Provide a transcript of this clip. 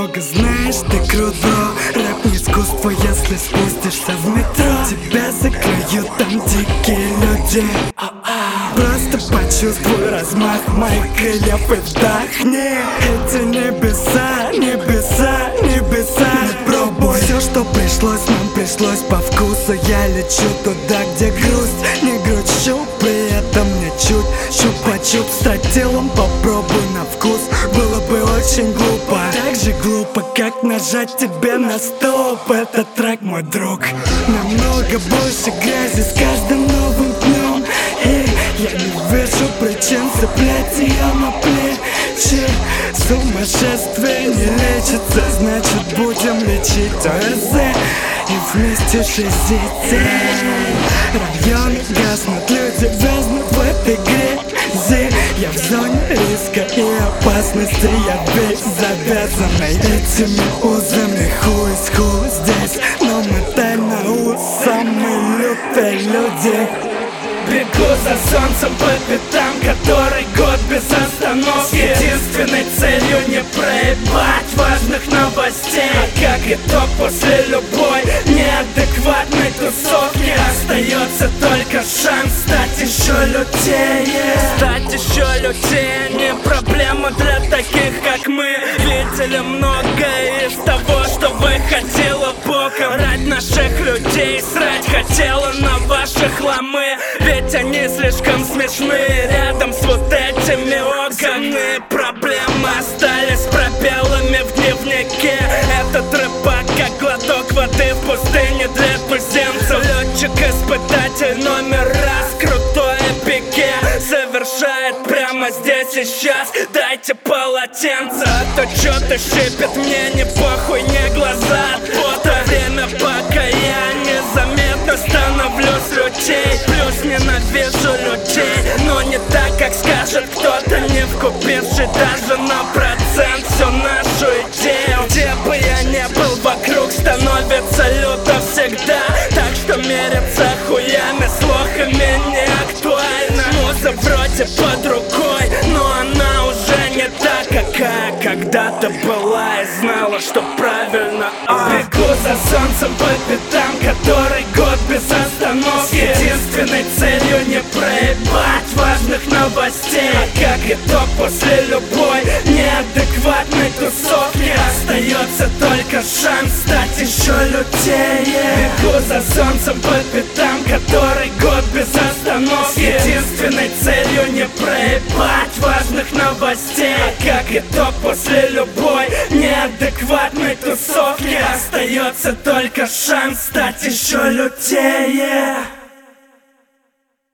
много знаешь, ты крут, бро. Рэп не искусство, если спустишься в метро. Тебя закроют там дикие люди. Просто почувствуй размах моих крыльев и вдохни. Эти небеса, небеса, небеса. Пробуй все, что пришлось, нам пришлось по вкусу. Я лечу туда, где грусть. Не грущу, при этом мне чуть чупа-чуп. Стать телом попробуй на вкус. Было бы очень глупо, так же глупо, как нажать тебе на стоп. Этот трек, мой друг, намного больше грязи с каждым новым днем. И я не вижу причин цеплять ее на плечи. Сумасшествие не лечится, значит будем лечить ОРЗ и вместе жизнь. Районы гаснут, люди вязнут в этой грязи. Я в зоне риска и опасности, я весь завязанный этими узами. Хуй здесь, но мотай на ус, самые лютые люди. Бегу за солнцем по пятам, который год без остановки. Единственной целью не проебать важных новостей. А как итог, после любой неадекватной тусовки остается только шанс стать еще лютее. Стать еще лютее не проблема для таких, как мы. Видели многое из того, что выходило боком. Ради наших людей срать хотела на ваши хламы. Ведь они слишком смешны рядом с вот этими окнами. Проблемы остались пробелами в дневнике. Этот рыбак как глоток воды в пустыне для туземцев. Летчик-испытатель номер раз, крутое пике совершает прямо здесь и сейчас. Дайте полотенце, а то что-то щипет мне не похуй, не глаза от пота. Время пока я незаметно становлюсь лютей. Плюс ненавижу людей, но не так, как скажет кто-то, не вкупивший даже на процент всю нашу идею. Где бы я не был, вокруг становится люто всегда. Так что мериться хуями с лохами не актуально. Муза вроде под рукой, но она уже не та, какая когда-то была и знала, что правильно. Бегу за солнцем по пятам, который год без остановки. Единственной целью не проебать важных новостей. А как итог, после любой неадекватной тусовки остается только шанс стать еще лютее. Бегу за солнцем по пятам, который год без остановки. Единственной целью не проебать важных новостей. А как итог, после любой неадекватной тусовки остается только шанс стать еще лютее.